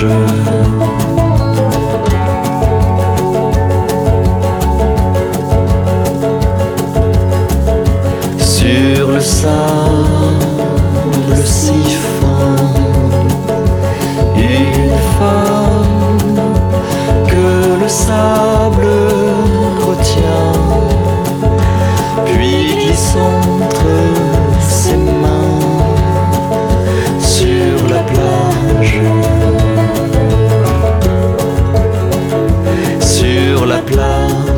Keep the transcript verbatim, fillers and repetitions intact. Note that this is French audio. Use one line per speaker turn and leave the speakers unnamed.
plage. Sur le sable si fin, une femme que le sable retient, puis glisse entre ses mains sur la plage. Sur la plage.